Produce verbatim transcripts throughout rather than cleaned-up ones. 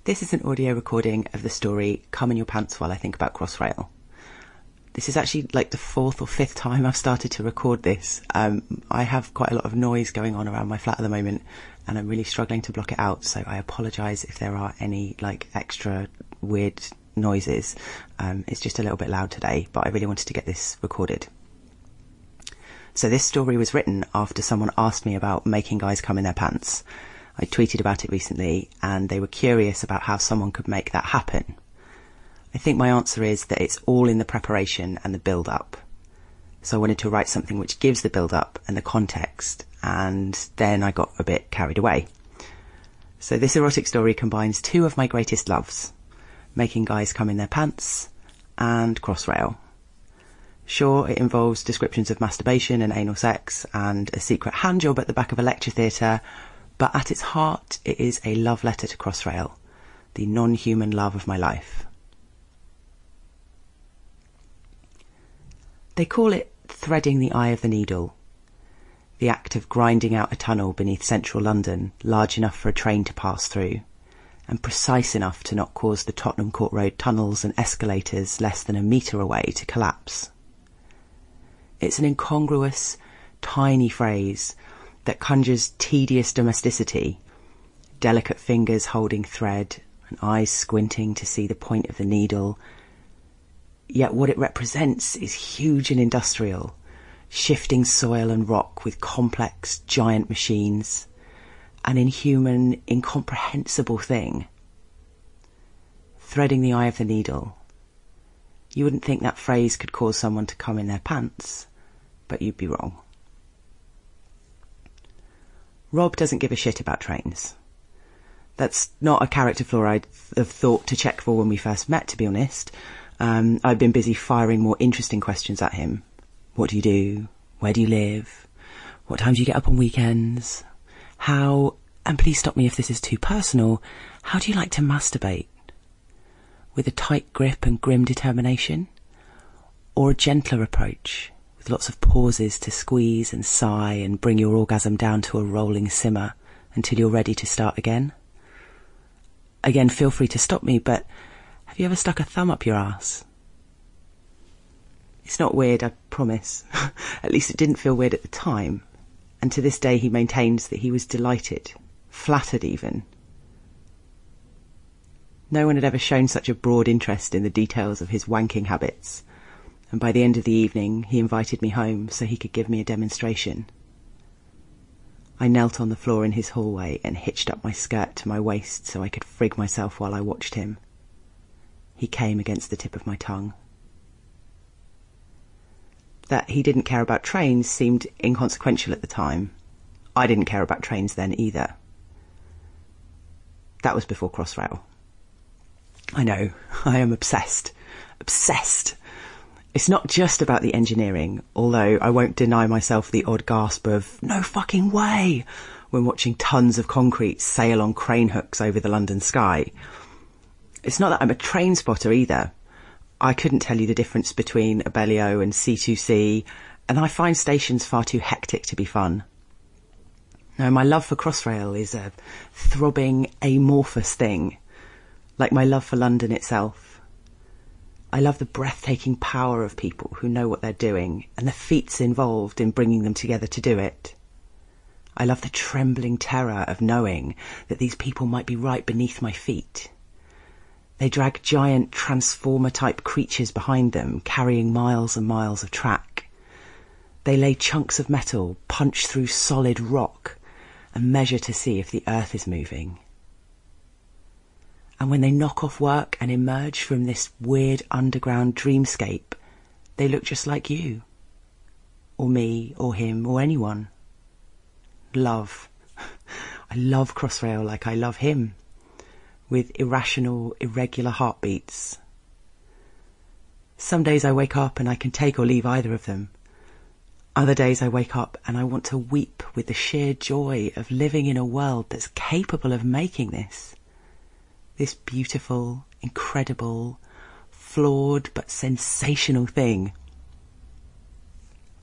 This is an audio recording of the story Come in Your Pants While I Think About Crossrail. This is actually like the fourth or fifth time I've started to record this. Um, I have quite a lot of noise going on around my flat at the moment and I'm really struggling to block it out, so I apologise if there are any like extra weird noises. Um, it's just a little bit loud today, but I really wanted to get this recorded. So this story was written after someone asked me about making guys come in their pants. I tweeted about it recently and they were curious about how someone could make that happen. I think my answer is that it's all in the preparation and the build-up. So I wanted to write something which gives the build-up and the context, and then I got a bit carried away. So this erotic story combines two of my greatest loves, making guys come in their pants and Crossrail. Sure, it involves descriptions of masturbation and anal sex and a secret handjob at the back of a lecture theatre, but at its heart, it is a love letter to Crossrail, the non-human love of my life. They call it threading the eye of the needle, the act of grinding out a tunnel beneath central London large enough for a train to pass through, and precise enough to not cause the Tottenham Court Road tunnels and escalators less than a metre away to collapse. It's an incongruous, tiny phrase that conjures tedious domesticity, delicate fingers holding thread and eyes squinting to see the point of the needle. Yet what it represents is huge and industrial, shifting soil and rock with complex, giant machines, an inhuman, incomprehensible thing. Threading the eye of the needle. You wouldn't think that phrase could cause someone to come in their pants, but you'd be wrong. Rob doesn't give a shit about trains. That's not a character flaw I'd have thought to check for when we first met, to be honest. Um, I've been busy firing more interesting questions at him. What do you do? Where do you live? What time do you get up on weekends? How, and please stop me if this is too personal, how do you like to masturbate? With a tight grip and grim determination? Or a gentler approach, with lots of pauses to squeeze and sigh and bring your orgasm down to a rolling simmer until you're ready to start again? Again, feel free to stop me, but have you ever stuck a thumb up your ass? It's not weird, I promise. At least it didn't feel weird at the time. And to this day he maintains that he was delighted, flattered even. No one had ever shown such a broad interest in the details of his wanking habits, and by the end of the evening he invited me home so he could give me a demonstration. I knelt on the floor in his hallway and hitched up my skirt to my waist so I could frig myself while I watched him. He came against the tip of my tongue. That he didn't care about trains seemed inconsequential at the time. I didn't care about trains then either. That was before Crossrail. I know, I am obsessed. Obsessed. It's not just about the engineering, although I won't deny myself the odd gasp of, no fucking way, when watching tons of concrete sail on crane hooks over the London sky. It's not that I'm a train spotter either. I couldn't tell you the difference between Abellio and C two C, and I find stations far too hectic to be fun. No, my love for Crossrail is a throbbing, amorphous thing, like my love for London itself. I love the breathtaking power of people who know what they're doing, and the feats involved in bringing them together to do it. I love the trembling terror of knowing that these people might be right beneath my feet. They drag giant transformer-type creatures behind them, carrying miles and miles of track. They lay chunks of metal, punch through solid rock, and measure to see if the earth is moving. And when they knock off work and emerge from this weird underground dreamscape, they look just like you. Or me, or him, or anyone. Love. I love Crossrail like I love him. With irrational, irregular heartbeats. Some days I wake up and I can take or leave either of them. Other days I wake up and I want to weep with the sheer joy of living in a world that's capable of making this. This beautiful, incredible, flawed but sensational thing.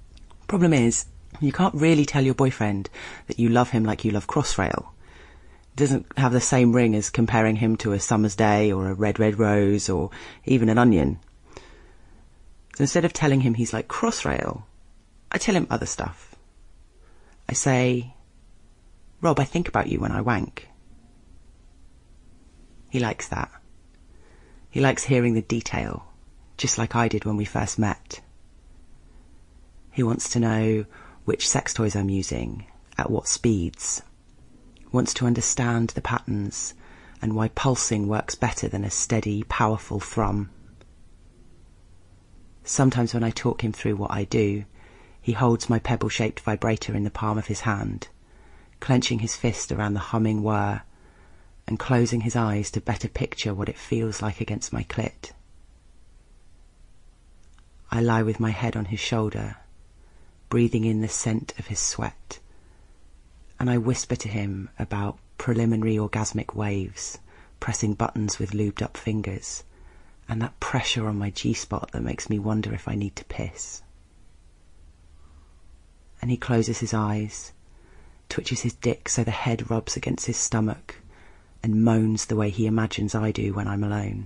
Problem is, you can't really tell your boyfriend that you love him like you love Crossrail. doesn't have the same ring as comparing him to a summer's day or a red, red rose or even an onion. So instead of telling him he's like Crossrail, I tell him other stuff. I say, Rob, I think about you when I wank. He likes that. He likes hearing the detail, just like I did when we first met. He wants to know which sex toys I'm using, at what speeds. Wants to understand the patterns and why pulsing works better than a steady, powerful thrum. Sometimes when I talk him through what I do, he holds my pebble-shaped vibrator in the palm of his hand, clenching his fist around the humming whir and closing his eyes to better picture what it feels like against my clit. I lie with my head on his shoulder, breathing in the scent of his sweat, and I whisper to him about preliminary orgasmic waves, pressing buttons with lubed-up fingers, and that pressure on my G-spot that makes me wonder if I need to piss. And he closes his eyes, twitches his dick so the head rubs against his stomach, and moans the way he imagines I do when I'm alone.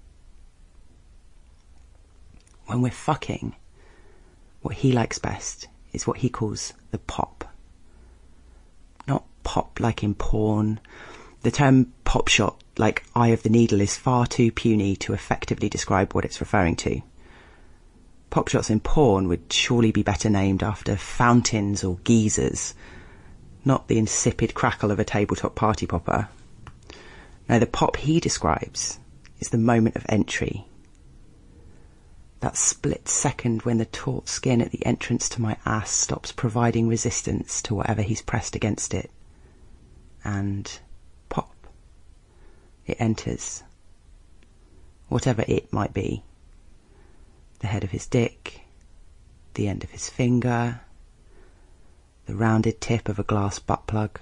When we're fucking, what he likes best is what he calls the pop. Not pop like in porn. The term pop shot, like Eye of the Needle, is far too puny to effectively describe what it's referring to. Pop shots in porn would surely be better named after fountains or geysers, not the insipid crackle of a tabletop party popper. Now, the pop he describes is the moment of entry. That split second when the taut skin at the entrance to my ass stops providing resistance to whatever he's pressed against it. And pop. It enters. Whatever it might be. The head of his dick, the end of his finger, the rounded tip of a glass butt plug.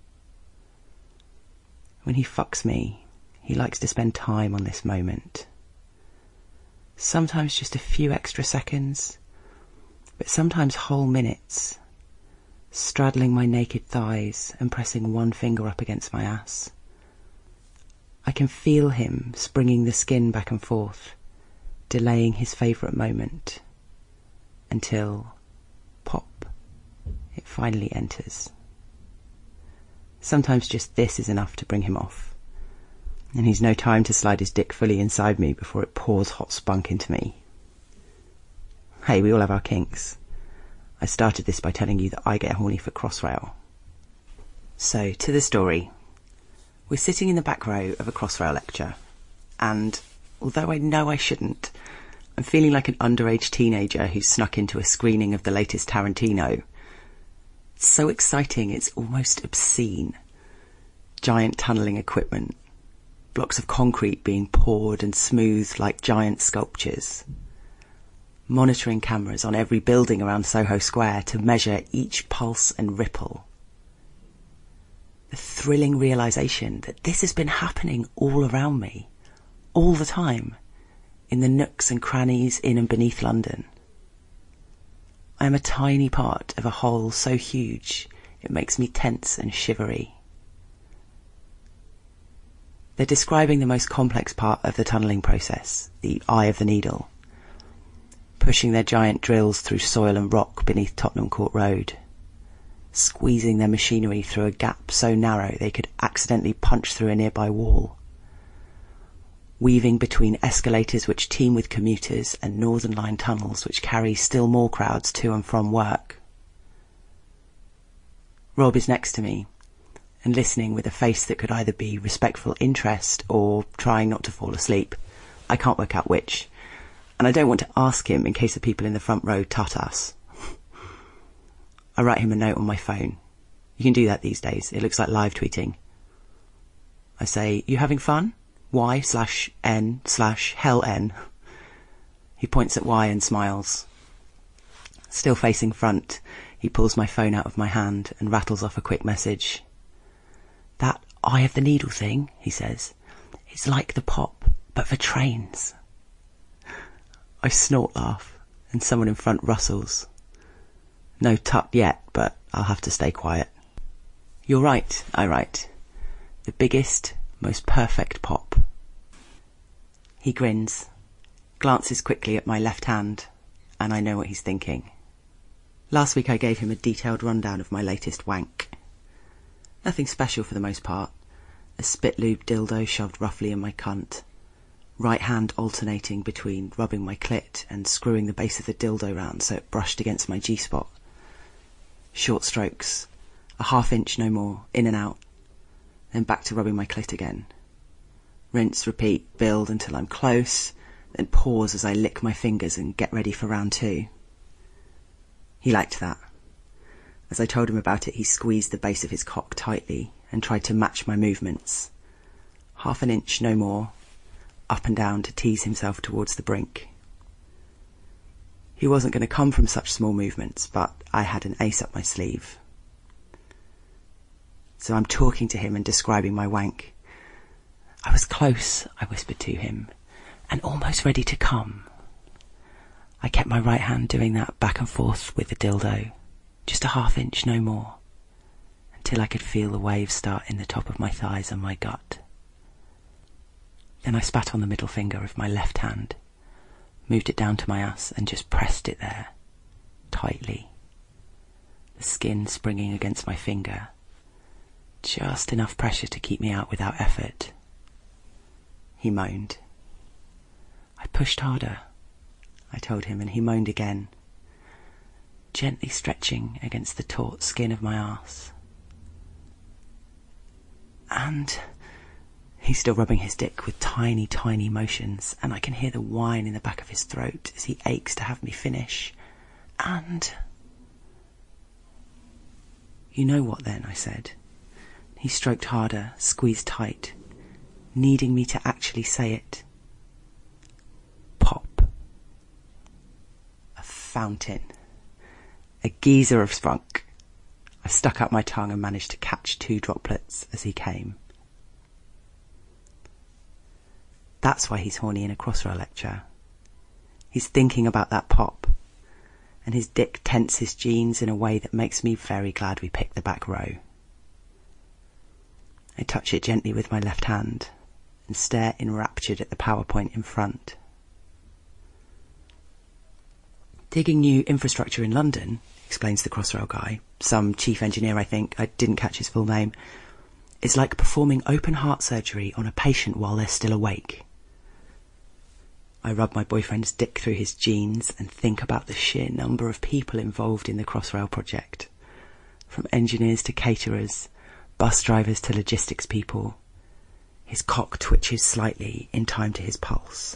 When he fucks me, he likes to spend time on this moment. Sometimes just a few extra seconds, but sometimes whole minutes, straddling my naked thighs and pressing one finger up against my ass. I can feel him springing the skin back and forth, delaying his favourite moment, until, pop, it finally enters. Sometimes just this is enough to bring him off, and he's no time to slide his dick fully inside me before it pours hot spunk into me. Hey, we all have our kinks. I started this by telling you that I get horny for Crossrail. So, to the story. We're sitting in the back row of a Crossrail lecture, and although I know I shouldn't, I'm feeling like an underage teenager who's snuck into a screening of the latest Tarantino. It's so exciting, it's almost obscene. Giant tunnelling equipment, blocks of concrete being poured and smoothed like giant sculptures. Monitoring cameras on every building around Soho Square to measure each pulse and ripple. The thrilling realisation that this has been happening all around me, all the time, in the nooks and crannies in and beneath London. I am a tiny part of a whole so huge it makes me tense and shivery. They're describing the most complex part of the tunnelling process, the Eye of the Needle, pushing their giant drills through soil and rock beneath Tottenham Court Road, squeezing their machinery through a gap so narrow they could accidentally punch through a nearby wall, weaving between escalators which teem with commuters and Northern Line tunnels which carry still more crowds to and from work. Rob is next to me, and listening with a face that could either be respectful interest or trying not to fall asleep. I can't work out which, and I don't want to ask him in case the people in the front row tut us. I write him a note on my phone. You can do that these days. It looks like live tweeting. I say, "You having fun? Y slash N slash hell N." He points at Y and smiles. Still facing front, he pulls my phone out of my hand and rattles off a quick message. "That Eye of the Needle thing," he says, "it's like the pop, but for trains." I snort laugh, and someone in front rustles. No tut yet, but I'll have to stay quiet. "You're right," I write. The biggest, most perfect pop. He grins, glances quickly at my left hand, and I know what he's thinking. Last week I gave him a detailed rundown of my latest wank. Nothing special for the most part. A spit-lube dildo shoved roughly in my cunt. Right hand alternating between rubbing my clit and screwing the base of the dildo round so it brushed against my G-spot. Short strokes. A half inch, no more. In and out. Then back to rubbing my clit again. Rinse, repeat, build until I'm close, then pause as I lick my fingers and get ready for round two. He liked that. As I told him about it, he squeezed the base of his cock tightly and tried to match my movements. Half an inch, no more, up and down to tease himself towards the brink. He wasn't going to come from such small movements, but I had an ace up my sleeve. So I'm talking to him and describing my wank. I was close, I whispered to him, and almost ready to come. I kept my right hand doing that back and forth with the dildo, just a half inch, no more, until I could feel the waves start in the top of my thighs and my gut. Then I spat on the middle finger of my left hand, moved it down to my ass and just pressed it there, tightly. The skin springing against my finger, just enough pressure to keep me out without effort. He moaned. I pushed harder, I told him, and he moaned again, gently stretching against the taut skin of my arse. And he's still rubbing his dick with tiny, tiny motions, and I can hear the whine in the back of his throat as he aches to have me finish. And... You know what then, I said. He stroked harder, squeezed tight, needing me to actually say it. Pop. A fountain. A geyser of spunk. I stuck out my tongue and managed to catch two droplets as he came. That's why he's horny in a Crossrail lecture. He's thinking about that pop, and his dick tents his jeans in a way that makes me very glad we picked the back row. I touch it gently with my left hand and stare enraptured at the PowerPoint in front. Digging new infrastructure in London, explains the Crossrail guy, some chief engineer I think, I didn't catch his full name, is like performing open heart surgery on a patient while they're still awake. I rub my boyfriend's dick through his jeans and think about the sheer number of people involved in the Crossrail project, from engineers to caterers, bus drivers to logistics people. His cock twitches slightly in time to his pulse.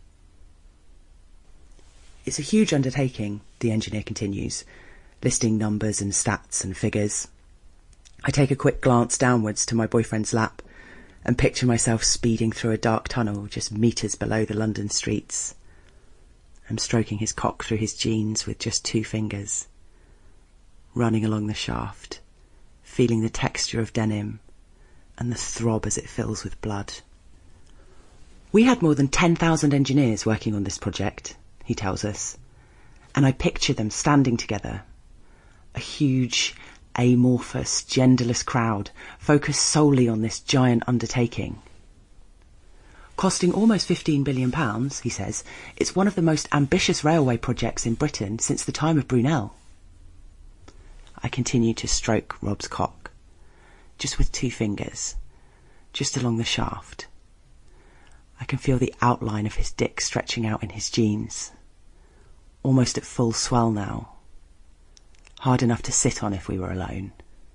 It's a huge undertaking, the engineer continues, listing numbers and stats and figures. I take a quick glance downwards to my boyfriend's lap and picture myself speeding through a dark tunnel just metres below the London streets. I'm stroking his cock through his jeans with just two fingers, running along the shaft, feeling the texture of denim and the throb as it fills with blood. We had more than ten thousand engineers working on this project, he tells us, and I picture them standing together, a huge, amorphous, genderless crowd focused solely on this giant undertaking. Costing almost fifteen billion pounds, he says, it's one of the most ambitious railway projects in Britain since the time of Brunel. I continue to stroke Rob's cock, just with two fingers, just along the shaft. I can feel the outline of his dick stretching out in his jeans, almost at full swell now, hard enough to sit on if we were alone.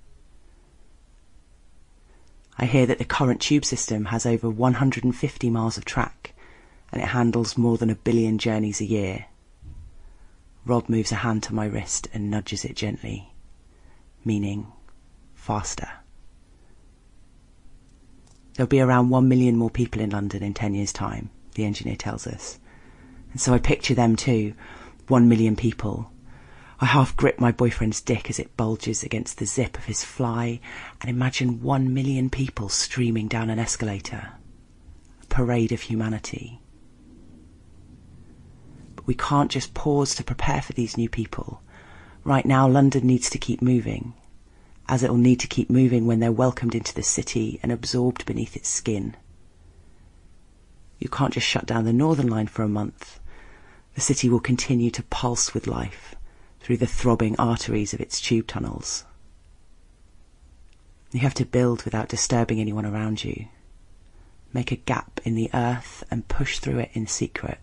I hear that the current tube system has over one hundred fifty miles of track, and it handles more than a billion journeys a year. Rob moves a hand to my wrist and nudges it gently, meaning faster. There'll be around one million more people in London in ten years' time, the engineer tells us. And so I picture them too, one million people. I half grip my boyfriend's dick as it bulges against the zip of his fly and imagine one million people streaming down an escalator. A parade of humanity. But we can't just pause to prepare for these new people. Right now, London needs to keep moving. as it'll need to keep moving when they're welcomed into the city and absorbed beneath its skin. You can't just shut down the Northern Line for a month. The city will continue to pulse with life through the throbbing arteries of its tube tunnels. You have to build without disturbing anyone around you. Make a gap in the earth and push through it in secret.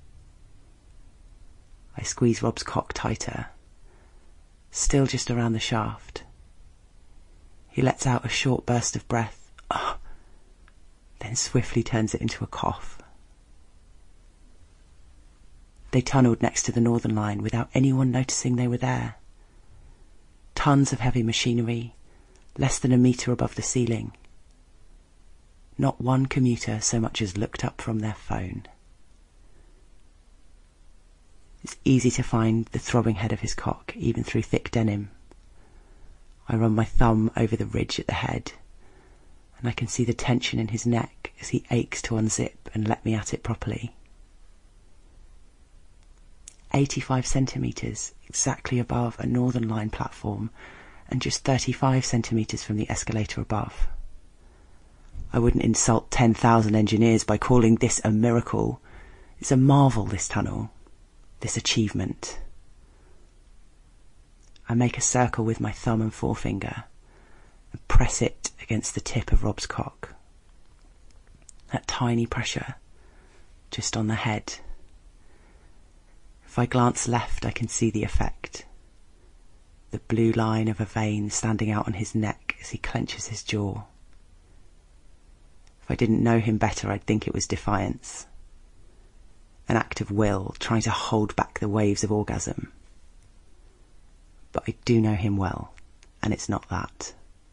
I squeeze Rob's cock tighter, still just around the shaft. He lets out a short burst of breath, oh, then swiftly turns it into a cough. They tunnelled next to the Northern Line without anyone noticing they were there. Tons of heavy machinery, less than a metre above the ceiling. Not one commuter so much as looked up from their phone. It's easy to find the throbbing head of his cock, even through thick denim. I run my thumb over the ridge at the head, and I can see the tension in his neck as he aches to unzip and let me at it properly. eighty-five centimetres, exactly above a Northern Line platform, and just thirty-five centimetres from the escalator above. I wouldn't insult ten thousand engineers by calling this a miracle. It's a marvel, this tunnel, this achievement. I make a circle with my thumb and forefinger and press it against the tip of Rob's cock. That tiny pressure, just on the head. If I glance left, I can see the effect. The blue line of a vein standing out on his neck as he clenches his jaw. If I didn't know him better, I'd think it was defiance. An act of will, trying to hold back the waves of orgasm. But I do know him well, and it's not that.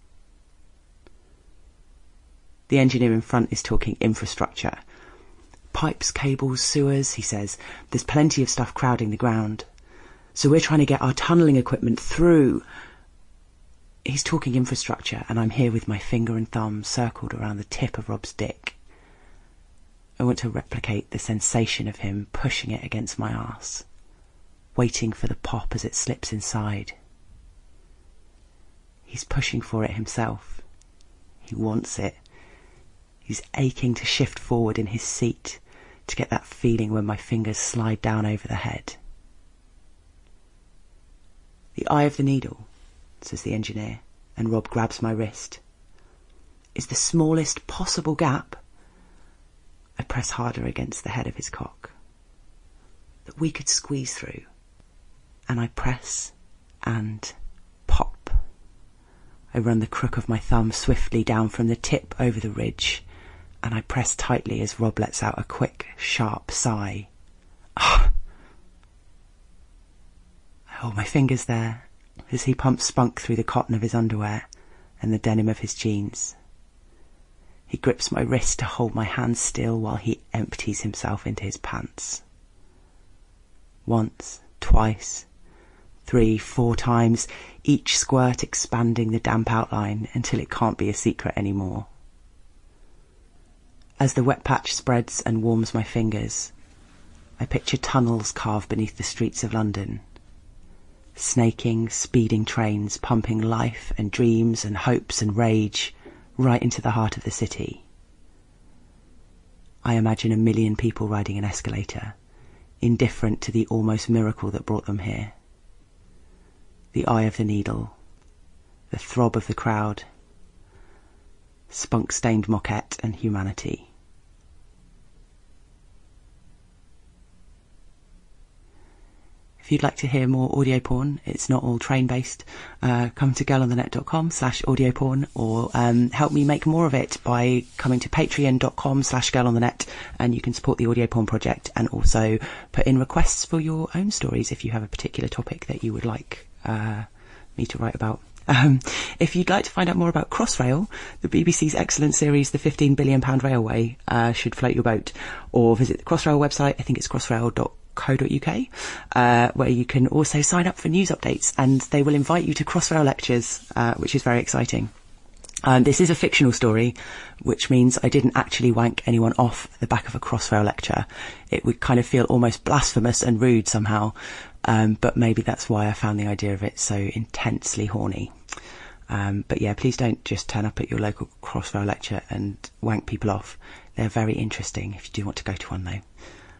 The engineer in front is talking infrastructure. Pipes, cables, sewers, he says. There's plenty of stuff crowding the ground. So we're trying to get our tunnelling equipment through. He's talking infrastructure, and I'm here with my finger and thumb circled around the tip of Rob's dick. I want to replicate the sensation of him pushing it against my arse, waiting for the pop as it slips inside. He's pushing for it himself. He wants it. He's aching to shift forward in his seat to get that feeling when my fingers slide down over the head. The eye of the needle, says the engineer, and Rob grabs my wrist, is the smallest possible gap. I press harder against the head of his cock, that we could squeeze through, and I press and pop. I run the crook of my thumb swiftly down from the tip over the ridge, and I press tightly as Rob lets out a quick, sharp sigh. I hold my fingers there as he pumps spunk through the cotton of his underwear and the denim of his jeans. He grips my wrist to hold my hand still while he empties himself into his pants. Once, twice, three, four times, each squirt expanding the damp outline until it can't be a secret anymore. As the wet patch spreads and warms my fingers, I picture tunnels carved beneath the streets of London. Snaking, speeding trains pumping life and dreams and hopes and rage right into the heart of the city. I imagine a million people riding an escalator, indifferent to the almost miracle that brought them here. The eye of the needle, the throb of the crowd, spunk-stained moquette and humanity. If you'd like to hear more audio porn, it's not all train-based, uh, come to girlonthenet.com slash audio porn, or um, help me make more of it by coming to patreon.com slash girlonthenet, and you can support the audio porn project and also put in requests for your own stories if you have a particular topic that you would like uh, me to write about. Um, if you'd like to find out more about Crossrail, the B B C's excellent series, The fifteen billion pound Railway, uh, should float your boat, or visit the Crossrail website, I think it's crossrail dot co dot uk, uh, where you can also sign up for news updates, and they will invite you to Crossrail lectures, uh, which is very exciting. Um, this is a fictional story, which means I didn't actually wank anyone off the back of a Crossrail lecture. It would kind of feel almost blasphemous and rude somehow, um, but maybe that's why I found the idea of it so intensely horny. Um, but yeah, please don't just turn up at your local Crossrail lecture and wank people off. They're very interesting if you do want to go to one though.